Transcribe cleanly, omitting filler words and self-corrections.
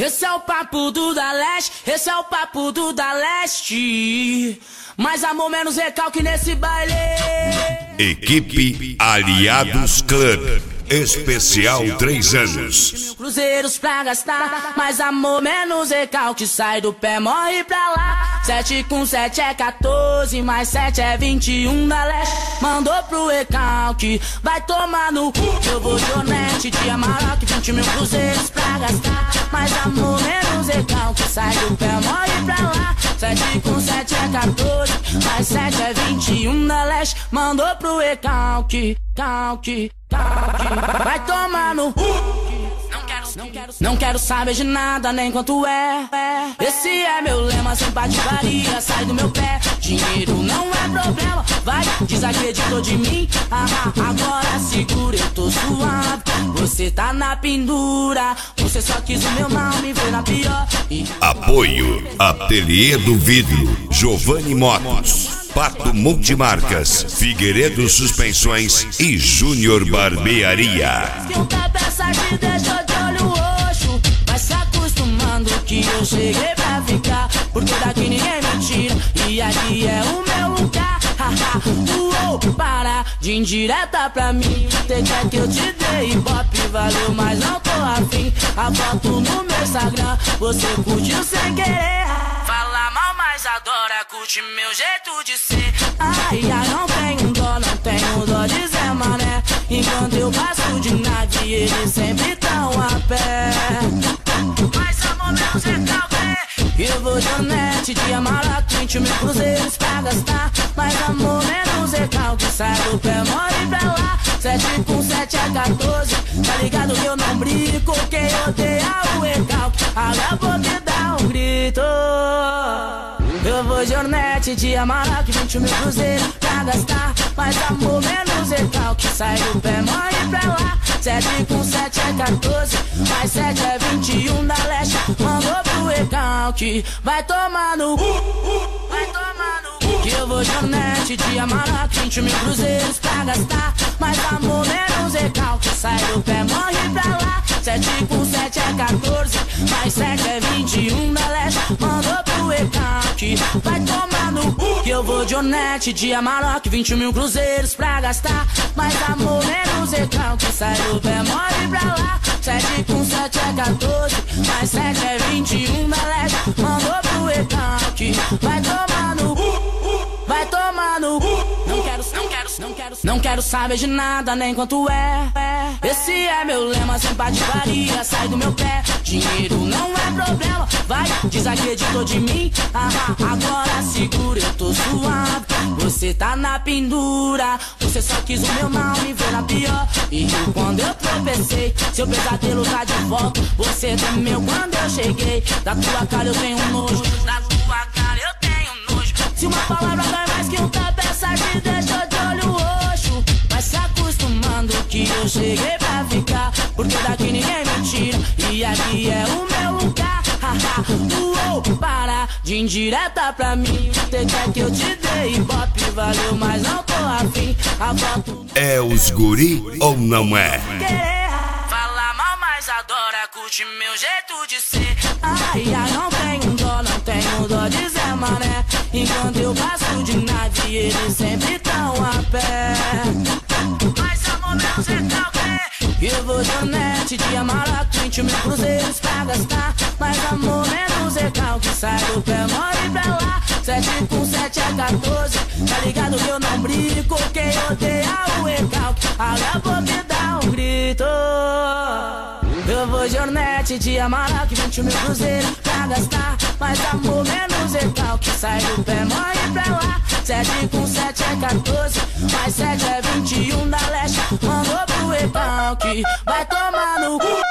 Esse é o papo do da Leste, esse é o papo do da Leste. Mais amor, menos recalque nesse baile. Equipe Aliados Club, especial 3 anos. Cruzeiros pra gastar, mais amor, menos recalque. Sai do pé, morre pra lá. 7 com 7 é 14, mais 7 é 21 da Leste. Mandou pro recalque, vai tomar no cu. Eu vou de Onete, de Amarok, 20 mil cruzeiros pra gastar. Mais amor, menos recalque. Sai do pé, morre pra lá. 7 com 7 é 14, mais 7 é 21 da Leste. Mandou pro recalque, calque. Vai tomar no Não quero saber de nada, nem quanto é. Esse é meu lema, sem patifaria. Sai do meu pé, dinheiro não é problema. Vai, desacreditou de mim. Agora segura, eu tô suave. Você tá na pendura. Você só quis o meu mal, me vê na pior. Apoio Ateliê do Vidro, Giovanni Motos, Pato Multimarcas, Figueiredo Suspensões e Júnior Barbearia. Que um peça te deixou de olho roxo. Vai se acostumando que eu cheguei pra ficar. Porque daqui ninguém me tira e aqui é o meu lugar. Uou, para de indireta pra mim. Você quer que eu te dê ibope, valeu, mas não tô afim. A foto no meu Instagram, você curtiu sem querer. Fala mal, mas adora, curte meu jeito de ser. Ai, não tenho dó, não tenho dó de Zé Mané. Enquanto eu passo de nave, eles sempre tão a pé. Mas amor, menos recalque. Eu vou de Onete, de Amarok, 20 mil cruzeiros pra gastar. Mas amor, menos recalque. Sai do pé, morre pra lá. 7 com 7 é 14. Tá ligado que eu não brinco. Quem odeia o recalque, abre a boca e dá um grito. Eu vou de Onete, de Amarok, 20 mil cruzeiros pra gastar. Mas amor, menos recalque. Sai do pé, morre pra lá. 7 com 7 é 14, mais 7 é 21 da Leste. Mandou pro recalque, vai tomar no vai tomar no que eu vou de Onete, de Amarok, 20 mil cruzeiros pra gastar. Mas amor, menos recalque. Sai do pé, morre pra lá. 7 com 7 é 14, mais 7 é 21 da Leste. Mandou pro recalque, vai tomar no que eu vou de Onete, de Amarok, 20 mil cruzeiros pra gastar. Mas amor, menos recalque. Sai do pé, morre pra lá. 7 com 7 é 14, mais 7 é 21 da Leste. Mandou pro recalque, vai tomar no vai tomar no Não quero saber de nada, nem quanto é. Esse é meu lema, sem patifaria. Sai do meu pé, dinheiro não é problema. Vai, desacreditou de mim. Agora segura, eu tô suave. Você tá na pendura. Você só quis o meu mal, me vê na pior. E quando eu tropecei, seu pesadelo tá de volta. Você temeu quando eu cheguei. Da tua cara eu tenho nojo, da tua cara eu tenho nojo. Se uma palavra dói mais que um tapa, essa te deixou de olho roxo. Vai se acostumando que eu cheguei pra ficar. Porque daqui ninguém me tira e aqui é o meu lugar. Uou, para de indireta pra mim. Você quer que eu te dê ibope, valeu, mas não tô afim. A foto é os guri ou não é? Fala mal, mas adora, curte meu jeito de ser. Ai, não tenho dó, não tenho dó de Zé Mané. Enquanto eu passo de nave, eles sempre tão a pé. Mas amor, menos recalque. Eu vou de Onete, de Amarok, 20 mil cruzeiros pra gastar. Mas amor, menos recalque. Sai do pé, morre pra lá. 7 com 7 é 14. Tá ligado que eu não brinco. Quem odeia o recalque, abre a boca e dá um grito. Eu vou de Onete, de Amarok, 20 mil cruzeiros pra gastar. Mas amor, menos recalque. Sai do pé, morre pra lá. 7 com 7 é 14, mais 7 é 21 da Leste. Mandou pro recalque, vai tomar no cu.